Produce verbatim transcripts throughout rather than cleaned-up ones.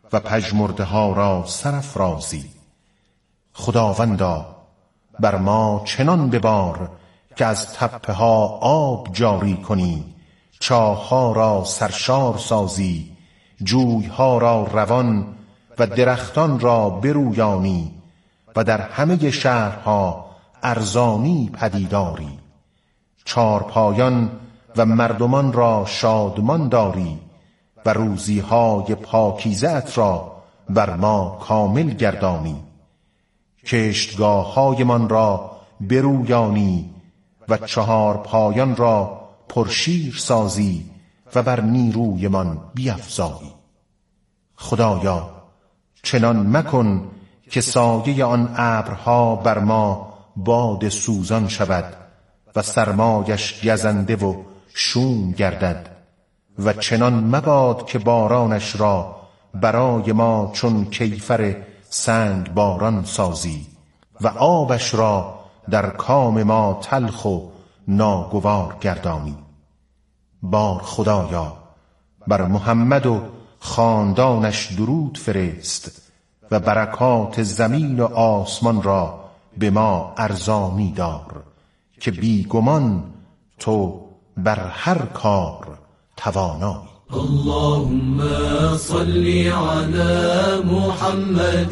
و پژمرده ها را سرافرازی. خداوندا بر ما چنان ببار که از تپه ها آب جاری کنی، چاه ها را سرشار سازی، جوی ها را روان و درختان را برویانی و در همه شهرها ارزانی پدیداری. چارپایان و مردمان را شادمان داری و روزیهای پاکیزه ات را بر ما کامل گردانی. کشتگاه های من را برویانی و چهار پایان را پرشیر سازی و بر نیروی من بیفزایی. خدایا چنان مکن که سایه آن ابرها بر ما باد سوزان شود و سرمایش گزنده و شوم گردد، و چنان مباد که بارانش را برای ما چون کیفر سنگ باران سازی و آبش را در کام ما تلخ و ناگوار گردانی. بار خدایا بر محمد و خاندانش درود فرست و برکات زمین و آسمان را به ما ارزانی دار که بیگمان تو بر هر کار توانایی. اللهم صل على محمد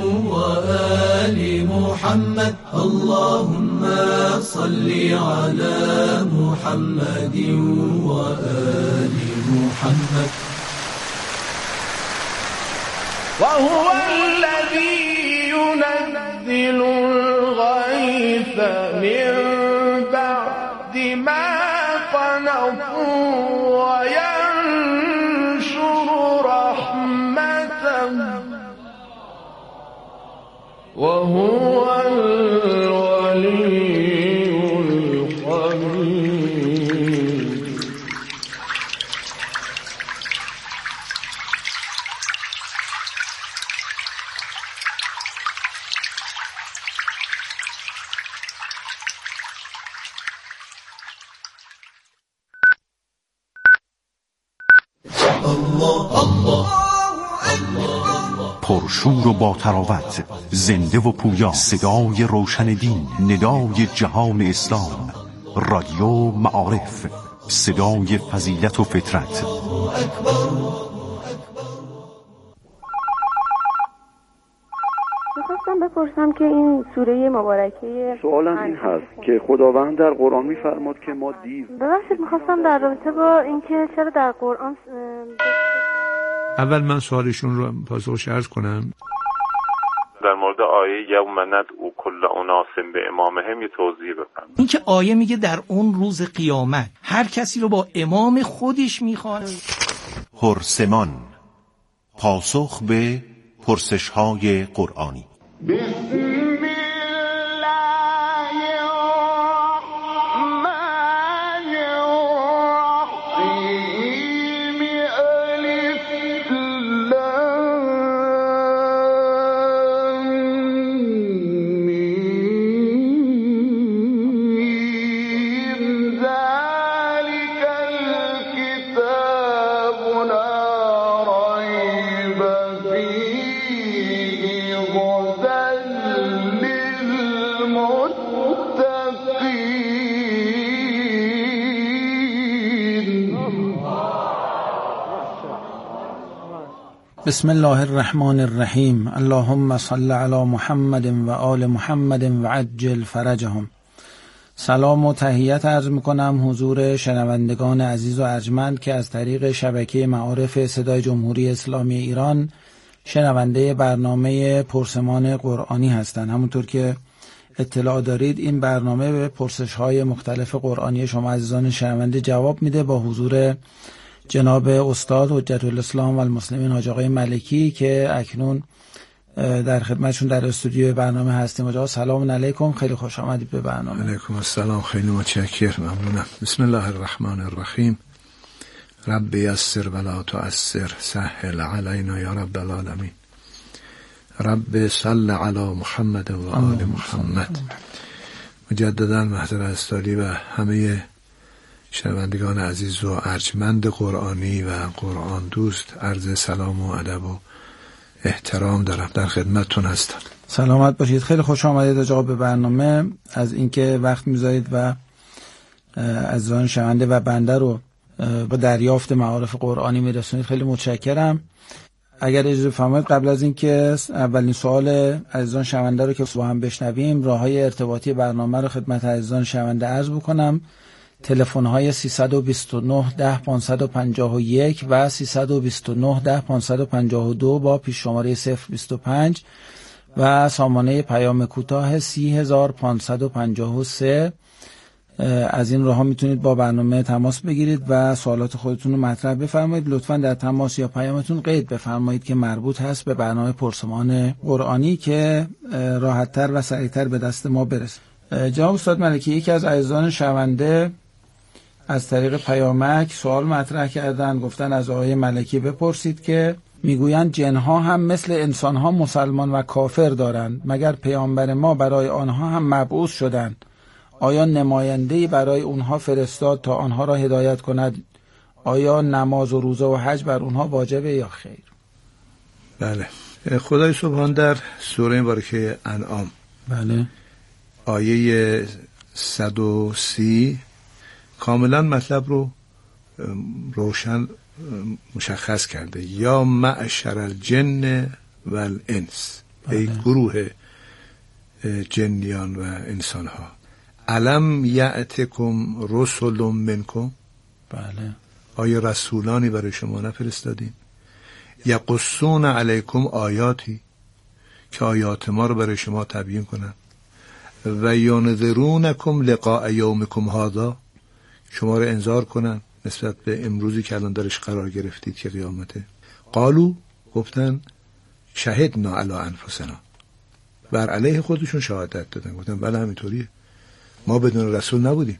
وآل محمد. اللهم صل على محمد وآل محمد. وهو الذي ينزل الغيث من بعد ما قنطوا وينشر رحمته وهو الولي الحميد. پرشور و با تراوت، زنده و پویا، صدای روشن دین، ندای جهان اسلام، رادیو معارف، صدای فضیلت و فطرت. میخواستم بپرسم که این سوره مبارکه، سوالم این هست که خداوند در قرآن میفرماد که ما دیو، ببخشید میخواستم در رابطه با اینکه چرا در قرآن اول من سوالشون رو پاسخش عرض کنم. در مورد آیه یوم ندعو کل اناس به امامهم یه توضیح بفرمایید. این که آیه میگه در اون روز قیامت هر کسی رو با امام خودش میخواد. پرسمان، پاسخ به پرسش‌های قرآنی. بسم الله الرحمن الرحیم. اللهم صل علی محمد و آل محمد و عجل فرجهم. سلام و تحیت عرض میکنم حضور شنوندگان عزیز و ارجمند که از طریق شبکه معارف صدای جمهوری اسلامی ایران شنونده برنامه پرسمان قرآنی هستند. همونطور که اطلاع دارید این برنامه به پرسش‌های مختلف قرآنی شما عزیزان شنونده جواب میده با حضور جناب استاد حجت الاسلام و المسلمین حاج آقای ملکی که اکنون در خدمتشون در استودیو برنامه هستیم. آقا سلام علیکم، خیلی خوش آمدید به برنامه. علیکم السلام، خیلی متشکرم، ممنونم. بسم الله الرحمن الرحیم. رب یسر ولا تعسر، سهل علینا یا رب العالمین. رب صل علی محمد و آل محمد. مجددا محضر استادی و همه شنوندگان عزیز و ارجمند قرآنی و قرآن دوست عرض سلام و ادب و احترام دارم. در خدمتتون هستم. سلامت باشید. خیلی خوش آمدید آقا به برنامه، از اینکه وقت میذارید و عزیزان شنونده و بنده رو با دریافت معارف قرآنی میرسونید. خیلی متشکرم. اگر اجازه فرمایید قبل از اینکه اولین سوال عزیزان شنونده رو که با هم بشنویم، راههای ارتباطی برنامه رو خدمت عزیزان شنونده عرض بکنم. تلفن های سیصد و بیست و نه ده پانصد و پنجاه و یک و سیصد و بیست و نه ده پانصد و پنجاه و دو با پیش شماره صفر بیست و پنج و سامانه پیام کوتاه سی هزار پانصد و پنجاه و سه. از این راه ها میتونید با برنامه تماس بگیرید و سوالات خودتون رو مطرح بفرمایید. لطفاً در تماس یا پیامتون قید بفرمایید که مربوط هست به برنامه پرسمان قرآنی که راحت‌تر و سریعتر به دست ما برسه. جناب استاد ملکی، یکی از عزیزان شنونده از طریق پیامک سوال مطرح کردن، گفتن از آقای ملکی بپرسید که میگویند جنها هم مثل انسانها مسلمان و کافر دارند، مگر پیامبر ما برای آنها هم مبعوث شدند؟ آیا نماینده‌ای برای اونها فرستاد تا آنها را هدایت کند؟ آیا نماز و روزه و حج بر اونها واجبه یا خیر؟ بله. خدای سبحان در سوره مبارکه انعام بله آیه صد و سی کاملا مطلب رو روشن مشخص کرده. یا معشر الجن و الانس، ای گروه جنیان و انسان ها، الم یأتکم رسل منکم، بله آیا رسولانی برای شما نفرستادیم؟ یقصون علیکم آیاتی، که آیات ما رو برای شما تبیین کنن. و ینذرونکم لقاء یومکم هذا، شما رو انذار کنن نسبت به امروزی که الان درش قرار گرفتید که قیامته. قالو، گفتن شهدنا علی انفسنا، بر علیه خودشون شهادت دادن، گفتن بله همینطوریه، ما بدون رسول نبودیم.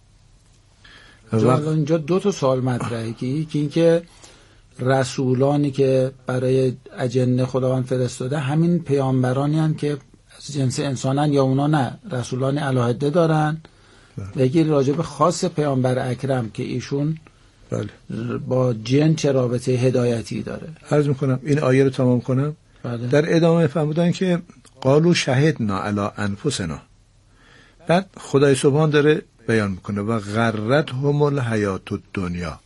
و اینجا دو تا سوال مطرحه که یکی این که رسولانی که برای اجنه خداوند فرستاده همین پیامبرانی هستند که از جنس انسانن یا اونا نه رسولان علاهده دارن، و یکی راجع به خاص پیامبر اکرم که ایشون بله با جن چه رابطه هدایتی داره. عرض میکنم این آیه رو تمام کنم. بله. در ادامه فرمودن که قالوا شهدنا علی انفسنا، بعد خدای سبحان داره بیان میکنه و غرتهم الحیات الدنیا،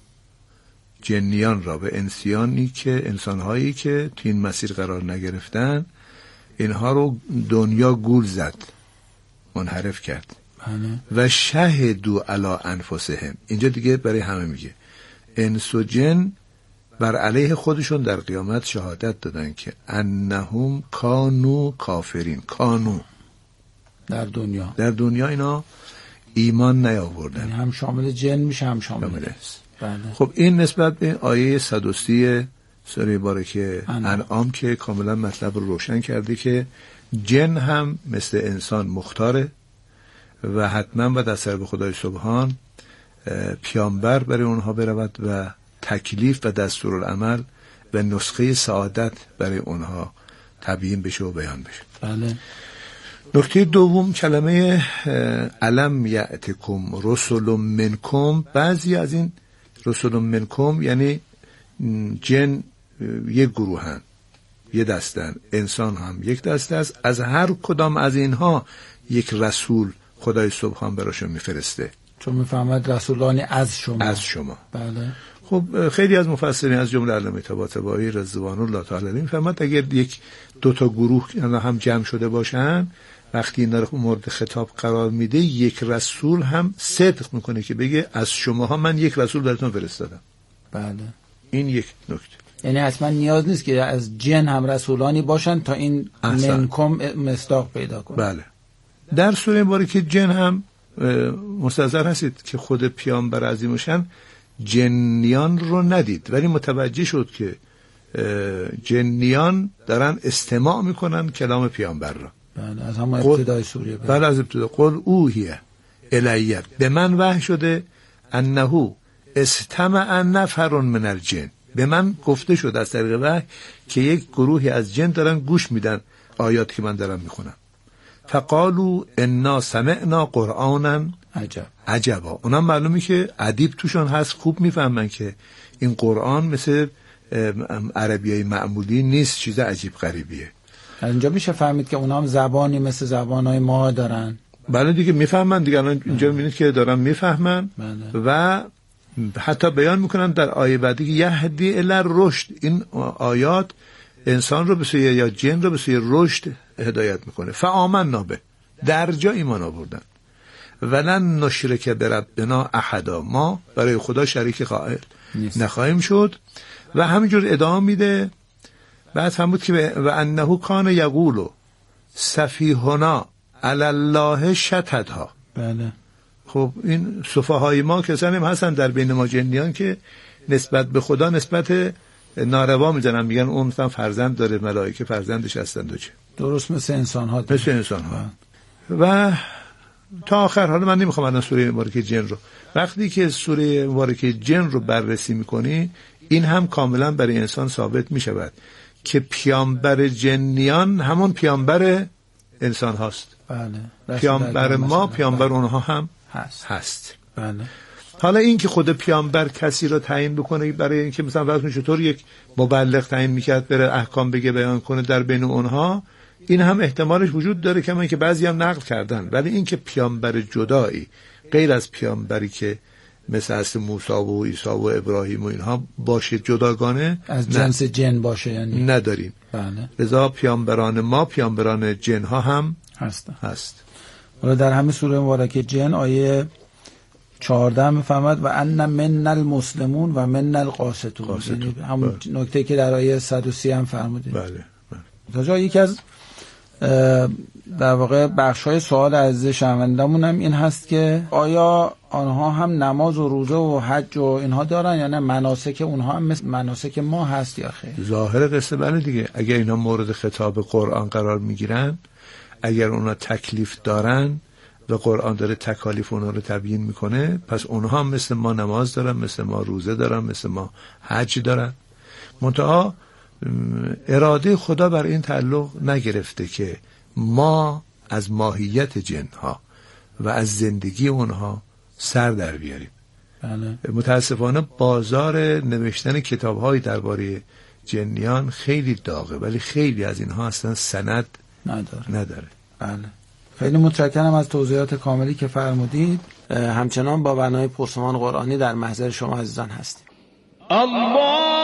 جنیان را به انسیانی که انسانهایی که تو این مسیر قرار نگرفتن اینها رو دنیا گول زد، منحرف کرد. بله. و شهدوا علی انفسهم، اینجا دیگه برای همه میگه انس و جن بر علیه خودشون در قیامت شهادت دادن که انهم کانو کافرین. کانو در دنیا در دنیا اینا ایمان نیاوردن، یعنی هم شامل جن میشه هم شامل است. بله. خب این نسبت به آیه صد و سی سوره مبارکه انعام که کاملا مطلب رو روشن کرده که جن هم مثل انسان مختاره و حتما باید از طرف خدای سبحان پیامبر برای اونها برود و تکلیف و دستورالعمل و نسخه سعادت برای اونها تبیین بشه و بیان بشه. بله. نکته دوم کلمه الم یأتکم رسل منکم، بعضی از این رسل منکم یعنی جن یک گروه هن، یک دستن، انسان هم یک دسته است، از هر کدام از اینها یک رسول خدای سبحان براشون میفرسته، چون میفهمد رسولانی از شما از شما بله. خب خیلی از مفسرین از جمله علامه طباطبایی رضوان الله تعالی علیهم میفهمد اگر یک دو تا گروه هم جمع شده باشن، وقتی اینا رو مورد خطاب قرار میده یک رسول هم صدق میکنه که بگه از شماها من یک رسول براتون فرستادم. بله. این یک نکته. یعنی حتما نیاز نیست که از جن هم رسولانی باشن تا این منکم مصداق پیدا کنه. بله. در سوره مبارکه جن هم مستحضر هستید که خود پیامبر عظیمشان جنیان رو ندید ولی متوجه شد که جنیان دارن استماع میکنن کلام پیامبر را. بله از همون ابتدای سوره. بله از ابتدا. قل اوحی الی، به من وحی شده انه استمع نفر من الجن، به من گفته شد از طریق وحی که یک گروهی از جن دارن گوش میدن آیات که من دارم میخونم. فقالوا انا سمعنا قرآنا عجب عجبا، اونا معلومی که ادیب توشون هست، خوب میفهمن که این قرآن مثل عربیای معمولی نیست، چیز عجیب غریبیه. اینجا میشه فهمید که اونا هم زبانی مثل زبانهای ما دارن. بله دیگه میفهمن دیگه. الان اینجا میبینید که دارن میفهمن و حتی بیان میکنن در آیه بعدی که یهدی الی رشد. این آیات انسان رو به سوی یا جن رو به سوی رشد هدایت میکنه. فآمنا به، در جا ایمان آوردن. ولن نشرک بربنا احدا، ما برای خدا شریک قائل نخواهیم شد. و همینجور ادامه میده. بعد فرمود که و انه کان یقول سفیهنا علی الله شتتها. بله. خب این سفهای ما کسانی هم هستن در بین ما جنیان که نسبت به خدا نسبت ناروا میزنن، میگن اون فرزند داره، ملائکه فرزندش هستند و چه. درست مثل انسان ها. مثل انسان ها. و تا آخر. حالا من نمیخوام الان سوره مبارکه جن رو، وقتی که سوره مبارکه جن رو بررسی میکنی این هم کاملا برای انسان ثابت میشود که پیامبر جنیان همون پیامبر انسان هاست. بله. پیامبر ما پیامبر بله. اونها هم هست. هست. بله. حالا این که خود پیامبر کسی رو تعیین بکنه برای اینکه مثلا فرض چطور یک مبلغ تعیین میکرد بره احکام بگه بیان کنه در بین اونها، این هم احتمالش وجود داره که من که بعضی هم نقل کردن. ولی این که پیامبر جدایی غیر از پیامبری که مثل اصل موسی و عیسی و ابراهیم و اینها باشه جداگانه از جنس جن باشه یعنی نداریم. بله. لذا پیامبران ما پیامبران جن ها هم هست. هست. حالا در همین سوره مبارکه جن آیه چهارده میفهمد و ان من المسلمون و من القاسطون، یعنی همون نکته که در آیه صد و سی هم فرمودید. بله. تا جا یکی از در واقع بخش‌های سوال عزیز شنوندمون هم این هست که آیا آنها هم نماز و روزه و حج و اینها دارن یا نه مناسک اونها هم مثل مناسک ما هست یا خیر؟ ظاهر قصه بله دیگه. اگر اینا مورد خطاب قرآن قرار میگیرن، اگر اونا تکلیف دارن و قرآن داره تکالیف اونا رو تبیین میکنه، پس اونها هم مثل ما نماز دارن، مثل ما روزه دارن، مثل ما حج دارن. منتها اراده خدا بر این تعلق نگرفته که ما از ماهیت جنها و از زندگی اونها سر در بیاریم. بله. متاسفانه بازار نوشتن کتاب‌های درباره جنیان خیلی داغه، ولی خیلی از اینها اصلا سند نداره. نداره. بله. خیلی متشکرم از توضیحات کاملی که فرمودید. همچنان با بنای پرسمان قرآنی در محضر شما عزیزان هستیم. الله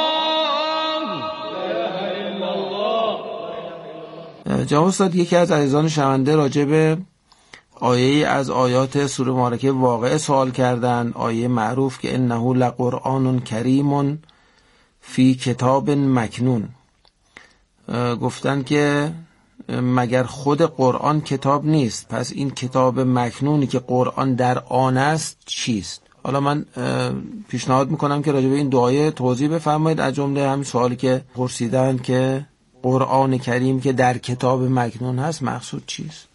جناب استاد، یکی از عزیزان شنونده راجع به آیه از آیات سوره مبارکه واقعه سوال کردن، آیه معروف که انه لقرآن کریم فی کتاب مکنون. گفتن که مگر خود قرآن کتاب نیست؟ پس این کتاب مکنونی که قرآن در آن است چیست؟ حالا من پیشنهاد میکنم که راجع به این دو آیه توضیح بفرمایید، از جمله همین سوالی که پرسیدن که قرآن کریم که در کتاب مکنون هست مقصود چیست؟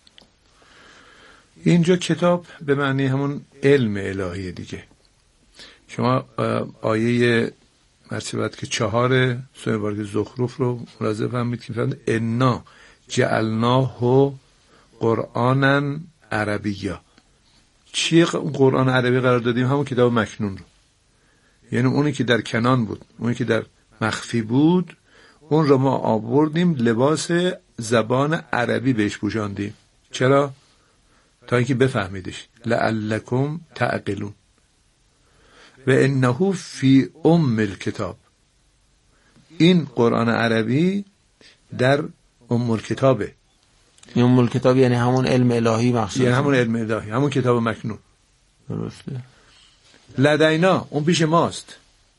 اینجا کتاب به معنی همون علم الهی دیگه. شما آیه مرتبت که چهار سوره مبارکه زخرف رو ملاحظه فرمایید که فرمود انا جعلناه قرآنا عربیا. چی قرآن عربی قرار دادیم؟ همون کتاب مکنون رو، یعنی اونی که در کنان بود، اونی که در مخفی بود، اون رو ما آوردیم لباس زبان عربی بهش پوشاندیم. چرا؟ تا اینکه بفهمیدش. لعلکم تعقلون. و انه فی ام الکتاب. این قرآن عربی در ام الکتابه. این ام الکتاب یعنی همون علم الهی مقصود، یعنی همون علم الهی، همون کتاب مکنون. درسته. لدینا، اون پیش ماست.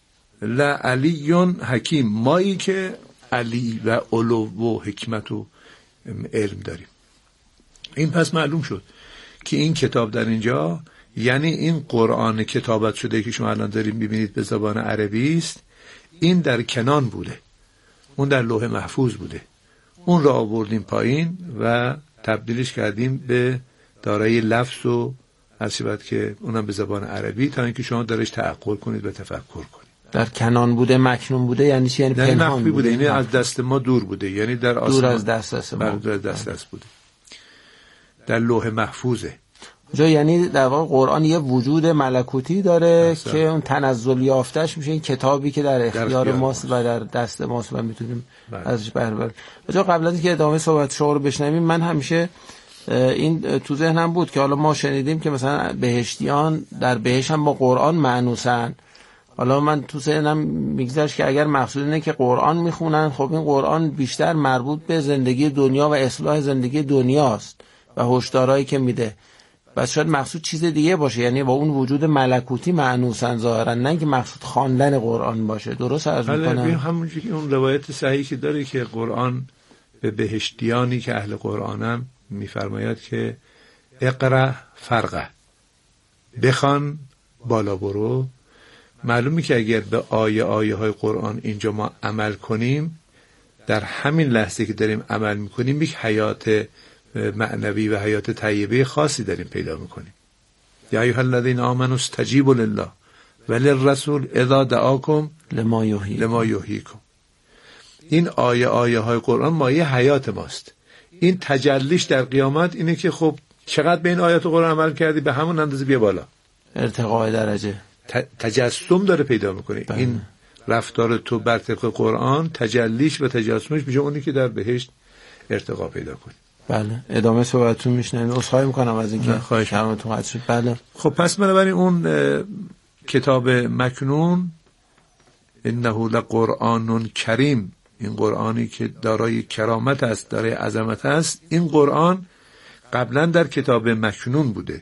لعلیون حکیم، مایی که علی و علو و حکمت و علم داریم. این پس معلوم شد که این کتاب در اینجا یعنی این قرآن کتابت شده که شما الان داریم ببینید به زبان عربی است، این در کنان بوده، اون در لوح محفوظ بوده، اون را آوردیم پایین و تبدیلش کردیم به دارای لفظ و هرچی که اونم به زبان عربی، تا اینکه شما درش تعقل کنید و تفکر کنید. در کنان بوده، مکنون بوده یعنی چی؟ یعنی پنهان بوده, بوده. یعنی از دست ما دور بوده، یعنی در آسمان دور از دست ما دور از دست دست بوده، در لوح محفوظه. جا یعنی در واقع قرآن یه وجود ملکوتی داره احسن. که اون تنزل یافتش میشه این کتابی که در اختیار ماست و در دست ماست و میتونیم ازش بهره ببریم. جا قبل از اینکه ادامه صحبت شما رو بشنویم، من همیشه این تو ذهنم بود که حالا ما شنیدیم که مثلا بهشتیان در بهشت هم با قرآن مأنوسن. حالا من تو ذهنم میگذشت که اگر مقصود اینه که قرآن میخونن، خب این قرآن بیشتر مربوط به زندگی دنیا و اصلاح زندگی دنیاست و هشدارهایی که میده. بس شاید مقصود چیز دیگه باشه، یعنی با اون وجود ملکوتی مأنوسن ظاهرا، نه که مقصود خواندن قرآن باشه. درست عرض میکنم؟ بله، همونجوری که اون روایت صحیحی که داره که قرآن به بهشتیانی که اهل قرآنم میفرماید که اقرأ فرقه، بخوان بالا برو. معلومه که اگر به آیه آیه های قرآن اینجا ما عمل کنیم، در همین لحظه که داریم عمل میکنیم یک حیات معنوی و حیات طیبه خاصی داریم پیدا میکنیم. یا ایها الذین آمنوا استجیبوا لله وللرسول اذا دعاکم لما یحیی لما یحییکم. این آیه آیه های قرآن مایه حیات ماست. این تجلیش در قیامت اینه که خب چقدر به این آیات قرآن عمل کردی، به همون اندازه بیا بالا، ارتقاء درجه تجسم داره پیدا میکنه. این رفتار تو بر طبق قرآن تجلیش و تجسمش میشه اونی که در بهشت ارتقا پیدا کنی. بله، ادامه صحبتتون میشنویم. عذرخواهی میکنم از اینکه کلامتون قطع شد. بله. خب پس بنابراین اون کتاب مکنون انه لقرآن کریم، این قرآنی که دارای کرامت است، دارای عظمت است، این قرآن قبلا در کتاب مکنون بوده.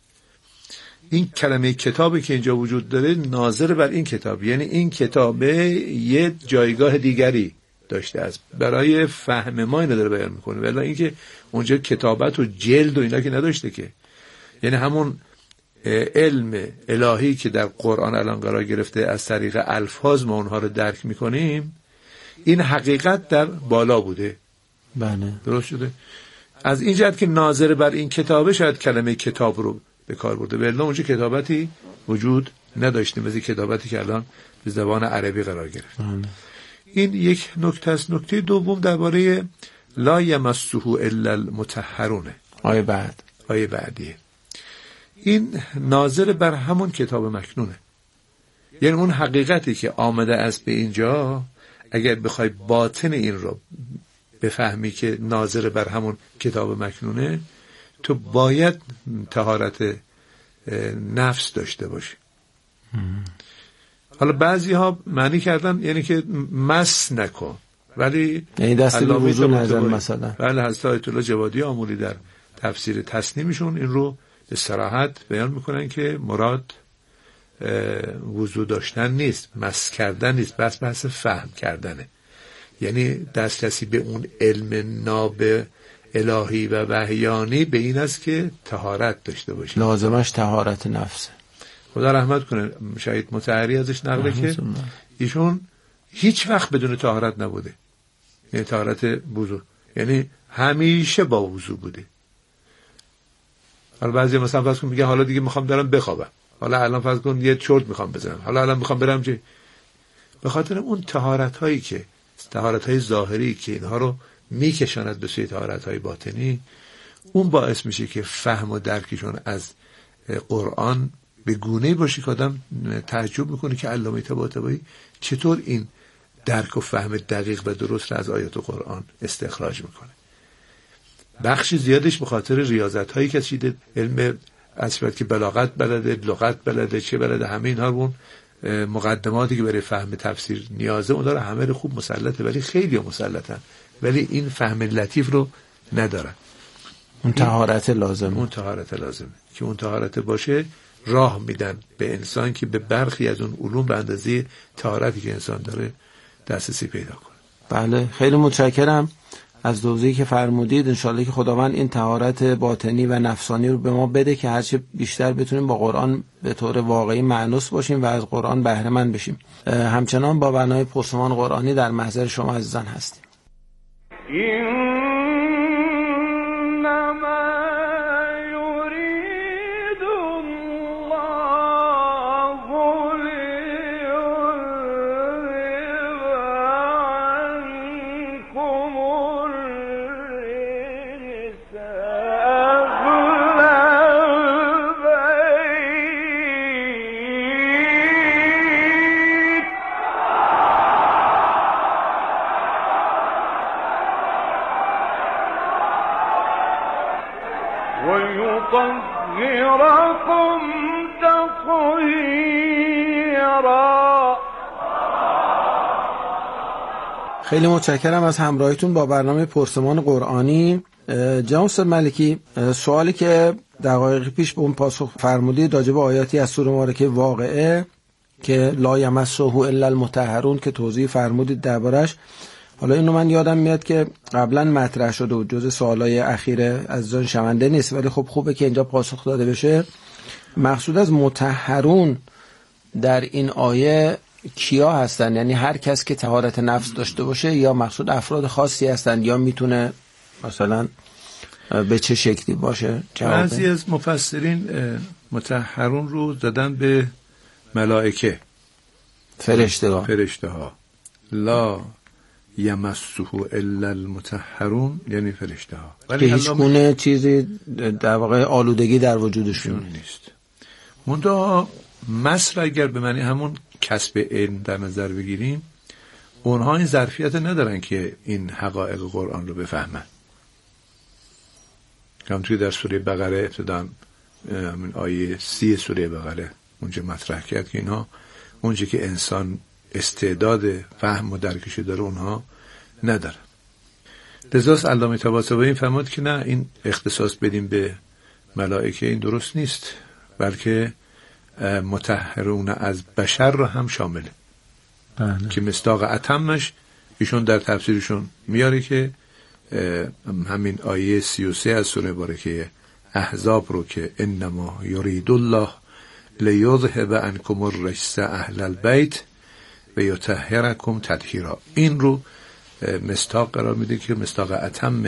این کلمه کتابی که اینجا وجود داره ناظر بر این کتاب، یعنی این کتاب یه جایگاه دیگری داشته است، برای فهم ما اینو داره بیان میکنه. ولی اینکه اونجا کتابت و جلد و اینا که نداشته که، یعنی همون علم الهی که در قرآن الان قرار گرفته از طریق الفاظ ما اونها رو درک میکنیم، این حقیقت در بالا بوده. بله، درست شده. از این جهت که ناظر بر این کتابه شاید کلمه کتاب رو به کار برده، ولی اونجا کتابتی وجود نداشته مثل کتابتی که الان به زبان عربی قرار گرفت. بله. این یک نکته است. نکته دوم درباره لا یمسه الا المطهرون، آیه بعد آیه بعدیه. این ناظر بر همون کتاب مکنونه، یعنی اون حقیقتی که آمده است به اینجا، اگر بخوای باطن این رو بفهمی که ناظر بر همون کتاب مکنونه، تو باید طهارت نفس داشته باشی. حالا بعضی ها معنی کردن یعنی که مس نکن، ولی یعنی دست به وضو نزن مثلا. بله، حضرت آیت الله جوادی آمولی در تفسیر تسنیمشون این رو به صراحت بیان میکنن که مراد وضو داشتن نیست، مس کردن نیست، بس بحث فهم کردنه. یعنی دسترسی به اون علم ناب الهی و وحیانی به این است که طهارت داشته باشی. لازمش طهارت نفسه. خدا رحمت کنه شهید مطهری ازش نقله که ایشون هیچ وقت بدون طهارت نبوده، یعنی طهارت وضو، یعنی همیشه با وضو بوده. حالا بعضی مثلا فرض کن میگه حالا دیگه میخوام برم بخوابم، حالا الان فرض کن یه چرت میخوام بزنم، حالا الان میخوام برم چه، به خاطر اون طهارت هایی که طهارت های ظاهری که اینها رو میکشاند به سوی طهارت های باطنی، اون باعث میشه که فهم و درکشون از قرآن به گونه‌ای باشه که آدم تعجب میکنه که علامه طباطبایی چطور این درک و فهم دقیق و درست را از آیات قرآن استخراج میکنه. بخشی زیادش به خاطر ریاضت هایی که چیده، علم اصفت که بلاغت بلده، لغت بلده، چه بلده، همه اینها رو مقدماتی که برای فهم تفسیر نیازه اون داره، همه رو خوب مسلطه، ولی خیلی مسلطن، ولی این فهم لطیف رو ندارن. اون طهارت لازمه، اون طهارت لازمه که اون طهارت باشه، راه میدن به انسان که به برخی از اون علوم به اندازه طهارتی که انسان داره دسترسی پیدا کنه. بله، خیلی متشکرم از توضیحی که فرمودید. انشالله که خداوند این طهارت باطنی و نفسانی رو به ما بده که هرچه بیشتر بتونیم با قرآن به طور واقعی مأنوس باشیم و از قرآن بهره مند بشیم. همچنان با برنامه پرسمان قرآنی در محضر شما عزیزان هستیم. ويطهركم تطهيرا. خیلی متشکرم از همراهیتون با برنامه پرسمان قرآنی. جناب استاد ملکی، سوالی که دقایق پیش به اون پاسخ فرمودید راجع به آیاتی از سوره مبارکه واقعه که لا یمسه الا المطهرون که توضیح فرمودید دربارش، حالا اینو من یادم میاد که قبلا مطرح شده و جزء سوالای اخیر عزیزان شنونده نیست، ولی خب خوبه که اینجا پاسخ داده بشه. مقصود از مطهرون در این آیه کیا هستن؟ یعنی هر کس که طهارت نفس داشته باشه، یا مقصود افراد خاصی هستن، یا میتونه مثلا به چه شکلی باشه؟ بعضی از مفسرین مطهرون رو زدن به ملائکه، فرشته ها فرشته ها لا یمسه الا المطهرون، یعنی فرشته ها، ولی هیچ گونه چیزی در واقع آلودگی در وجودشون نیست. منتها مصر اگر به معنی همون کسب علم در نظر بگیریم، اونها این ظرفیت ندارن که این حقایق قرآن رو بفهمن. هم توی در سوره بقره ابتداً همین آیه سی سوره بقره اونجا مطرح کرد که اینها اونجا که انسان استعداد فهم و درکش داره اونها نداره. لذاست علامه طباطبایی فرمود که نه، این اختصاص بدیم به ملائکه این درست نیست، بلکه مطهرون از بشر رو هم شامله. بله. که مصداق اتمش ایشون در تفسیرشون میاره که همین آیه سی و سه از سوره مبارکه احزاب رو که انما یرید الله لیذهب عنکم الرجس اهل البیت و یطهرکم تطهیرا، این رو مصداق قرار میده که مصداق اتم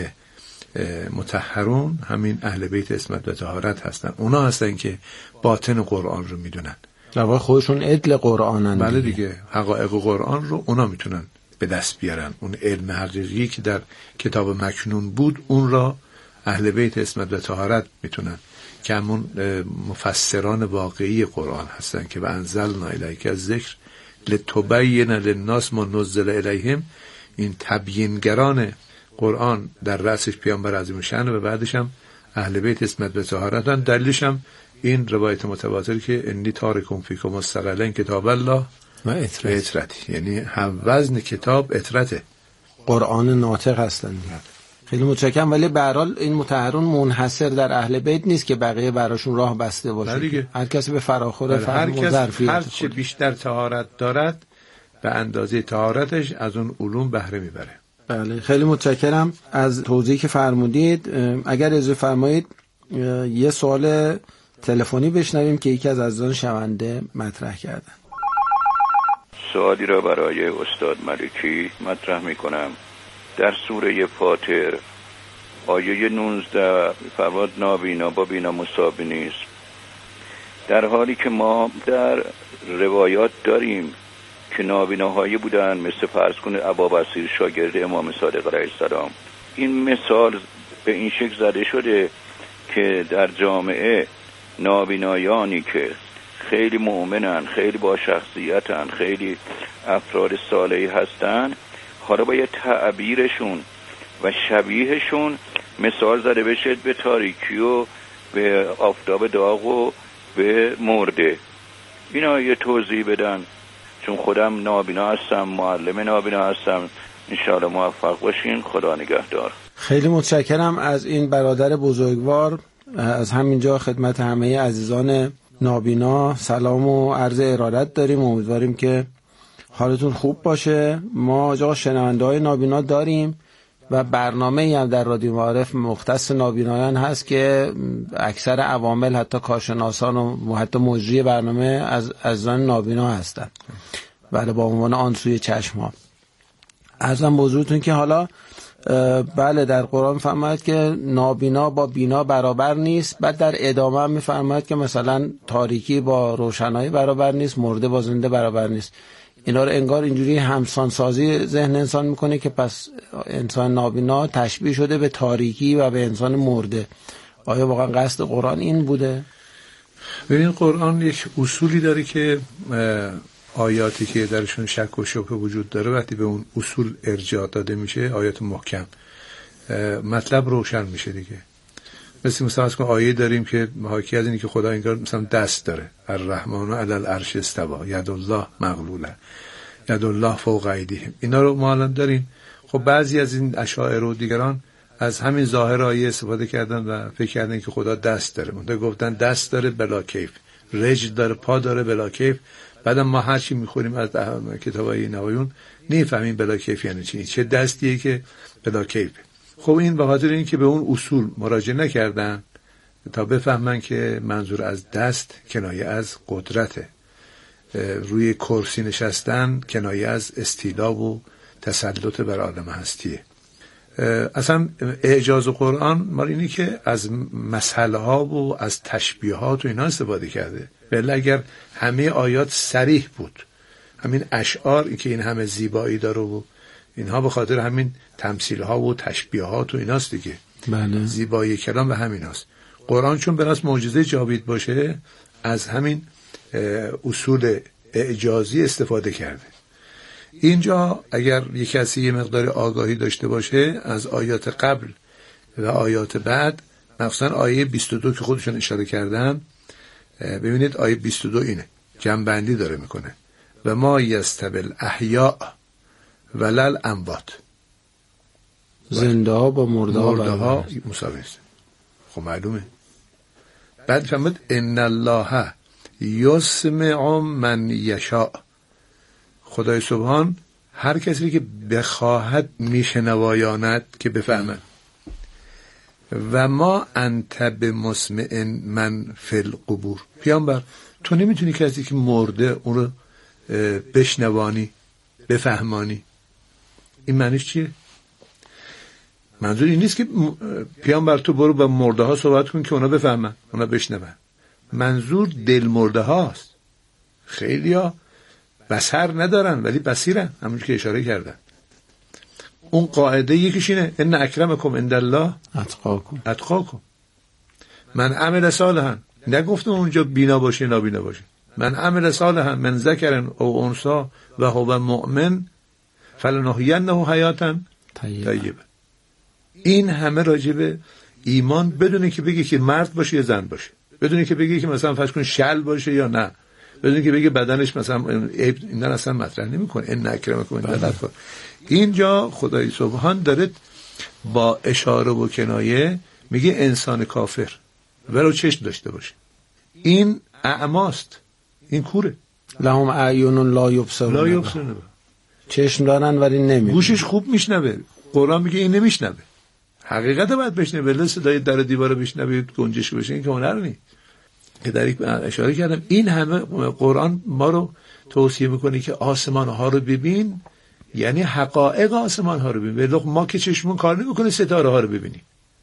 مطهرون همین اهل بیت عصمت و طهارت هستن. اونا هستن که باطن قرآن رو میدونن، در واقع خودشون عدل قرآنن. بله دیگه، حقایق قرآن رو اونا میتونن به دست بیارن. اون علم حقیقی که در کتاب مکنون بود، اون را اهل بیت عصمت و طهارت میتونن، که همون مفسران واقعی قرآن هستن که و انزلنا الیک الذکر لتبین للناس ما نزل الیهم. این تبیینگران قرآن در رأسش پیامبر عظیم شأن و بعدش هم اهل بیت عصمت و طهارتن. دلیلش هم این روایت متواتر که انی تارکم فیکم الثقلین کتاب الله و اطرت، یعنی هم وزن کتاب اطرته، قرآن ناطق هستن. خیلی متشکرم. ولی به هر حال این مطهرون منحصر در اهل بیت نیست که بقیه براشون راه بسته باشه. هر کسی به فراخور فهم و ظرفیت، هر چه بیشتر طهارت دارد به اندازه طهارتش از اون علوم بهره میبره. بله، خیلی متشکرم از توضیحی که فرمودید. اگر اجازه فرمایید یه سوال تلفنی بشنویم که یکی از عزیزان شنونده مطرح کردن. سوالی را برای استاد ملکی مطرح میکنم. در سوره فاطر آیه نوزده فرمود نابینا با بینا مساوی نیست، در حالی که ما در روایات داریم که نابیناهایی بودن، مثل فرض کنید ابا بصیر شاگرد امام صادق علیه السلام. این مثال به این شکل زده شده که در جامعه نابینایانی که خیلی مؤمنن، خیلی با شخصیتن، خیلی افراد صالحی هستن، حالا باید تعبیرشون و شبیهشون مثال زده بشه به تاریکی و به آفتاب داغ و به مرده. اینا یه توضیح بدن، چون خودم نابینا هستم، معلم نابینا هستم. انشاءالله موفق باشین، خدا نگهدار. خیلی متشکرم از این برادر بزرگوار. از همینجا خدمت همه عزیزان نابینا سلام و عرض ارادت داریم. امیدواریم که حالتون خوب باشه. ما جا شنونده های نابینا داریم و برنامه‌ای هم در رادیو معارف مختص نابینایان هست که اکثر عوامل حتی کارشناسان و حتی مجری برنامه از عزیزان نابینا هستن، بله، با عنوان آن سوی چشم ها. عرضم بزرگتون که حالا بله در قرآن فرماید که نابینا با بینا برابر نیست، بعد در ادامه هم میفرماید که مثلا تاریکی با روشنایی برابر نیست، مرده با زنده برابر نیست. اینا رو انگار اینجوری همسان سازی ذهن انسان میکنه که پس انسان نابینا تشبیه شده به تاریکی و به انسان مرده. آیا واقعا قصد قرآن این بوده؟ ببین، قرآن یک اصولی داره که آیاتی که درشون شک و شبهه وجود داره وقتی به اون اصول ارجاع داده میشه، آیات محکم، مطلب روشن میشه دیگه. مثل مثلا از آیه داریم که حاکی از اینی که خدا انگار مثلا دست داره، الرحمن علی العرش استوى ید الله مغلوله ید الله فوق ایدیهم. اینا رو ما الان داریم. خب بعضی از این اشاعره و دیگران از همین ظاهر آیه استفاده کردن و فکر کردن که خدا دست داره. منتها گفتن دست داره بلا کیف، رجل داره، پا داره بلا کیف. بعدم ما هر چی میخوریم از کتابای نوایون نمیفهمیم بلا کیف یعنی چی، چه دستیه که بلا کیف. خب این به خاطر این که به اون اصول مراجعه نکردن تا بفهمن که منظور از دست کنایه از قدرته، روی کرسی نشستن کنایه از استیلا و تسلط بر عالم هستیه. اصلا اعجاز قرآن مال اینی که از مسئله ها و از تشبیهات و اینا استفاده کرده. بله اگر همه آیات صریح بود، همین اشعار که این همه زیبایی داره و اینها به خاطر همین تمثیل ها و تشبیهات و ایناست دیگه. بله. زیبایی کلام به همین هاست. قرآن چون به ناس معجزه جاوید باشه از همین اصول اعجازی استفاده کرده. اینجا اگر یک کسی یه مقدار آگاهی داشته باشه از آیات قبل و آیات بعد، مثلا آیه بیست و دو که خودشون اشاره کردن، ببینید آیه بیست و دو اینه، جمع‌بندی داره میکنه و ما یستوی الاحیاء ولل اموات، زنده ها با مرده ها مرده ها مساوی است. خب معلومه. بعد فرمود ان الله یسمع من یشاء، خدای سبحان هر کسی که بخواهد میشنوایاند که بفهمن. و ما انت بمسمع من فی القبور، پیامبر تو نمیتونی کسی که مرده اون رو بشنوانی بفهمانی. این معنیش چیه؟ منظور این نیست که پیامبر تو برو با مرده ها صحبت کن که اونا بفهمن اونا بشنون. منظور دل مرده هاست. خیلی ها بصر ندارن ولی بصیرن، همونجور که اشاره کردن. اون قاعده یکیش اینه ان اکرمکم عند الله اتقاکم اتقاکم. من عمل صالحا، نگفتم اونجا بینا باشه نابینا باشه. من عمل صالحا من ذکر او انثی و هو مؤمن فلنحینه حیاتا طیبه. این همه راجب ایمان، بدون که بگی که مرد باشه یا زن باشه، بدون که بگی که مثلا فرض کن شل باشه یا نه، بدون که بگی بدنش مثلا اینا اصلا مطرح نمیکنه. ان اکرمکم عند الله. اینجا خدای سبحان داره با اشاره و کنایه میگه انسان کافر ولو چشم داشته باشه، این اعماست، این کوره. لهم اعین لا یبصرون لا یبصرون، چشم دارن ولی نمیبینن، گوشش خوب میشنوه. قرآن میگه این نمیشنوه، حقیقت باید بشنوه. ولی صدای در دیوار بشنوید گنجش بشه، این که هنر نیست. که در اشاره کردم این همه قرآن ما رو توصیه میکنه که آسمان ها رو ببین، یعنی حقایق آسمان ها رو ببین. ولی ما که چشمون کار نمیکنه ستاره ها رو ببینیم.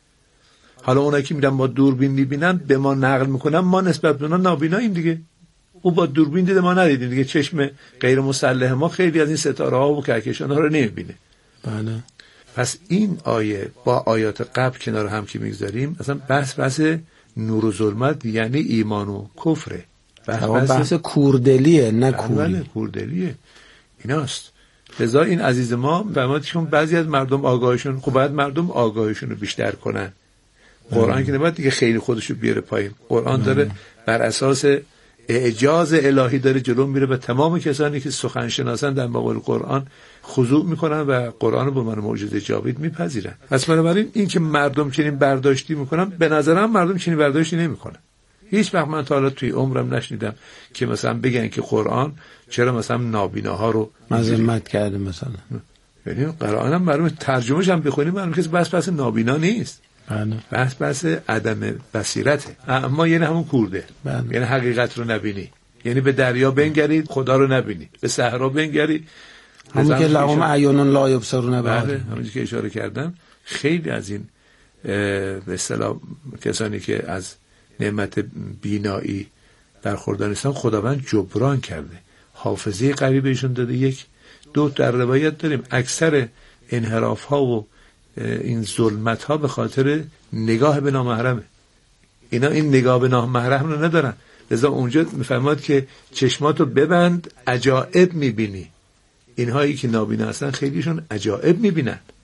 حالا اونایی که میرن با دوربین میبینن به ما نقل میکنن، ما نسبت به اونا نابیناییم دیگه. او با دوربین دیده ما ندیدیم دیگه. چشم غیر مسلح ما خیلی از این ستاره ها و کهکشان ها رو نمیبینه. بله. پس این آیه با آیات قبل کنار هم که میگذاریم، اصلا بحث بحث نور و ظلمت یعنی ایمان و کفره. بحث, بحث, بحث کوردلیه نه کوری. بله کوردلیه ایناست. لذا این عزیز ما فهمید که بعضی از مردم آگاهشون، خب باید مردم آگاهشون رو بیشتر کنن. قرآن که نباید دیگه خیلی خودشو بیاره پایین. قرآن داره بر اساس اعجاز الهی داره جلو میره و تمام کسانی که سخن شناسن در مقابل قرآن خضوع میکنن و قرآن رو به عنوان معجزه جاوید میپذیرن. پس بنابراین این که مردم چنین برداشتی میکنن، به نظرم مردم چنین برداشتی نمیکنن. هیچ وقت من تا حالا توی عمرم نشنیدم که مثلا بگن که قرآن چرا مثلا نابیناها رو مذمت کرده مثلا. یعنی قرآن هم معلومه، ترجمه‌ش هم بخونیم معلومه که بس بس نابینا نیست. بله. بحث بحث عدم بصیرته. اما یعنی همون کورده. بله. یعنی حقیقت رو نبینی، یعنی به دریا بنگری خدا رو نبینی، به صحرا بنگری همون که لهم اعین لا یبصرون. بله همونجوری که اشاره کردم. خیلی از این به اصطلاح کسانی که از نعمت بینایی برخوردار نیستن خداوند جبران کرده، حافظه قوی بهشون داده. یک دو در روایت داریم اکثر انحراف ها و این ظلمت ها به خاطر نگاه به نامحرمه. اینا این نگاه به نامحرم رو ندارن، لذا اونجا میفهمد که چشماتو ببند عجائب میبینی. اینهایی که نابینا هستن خیلیشون عجائب میبینن.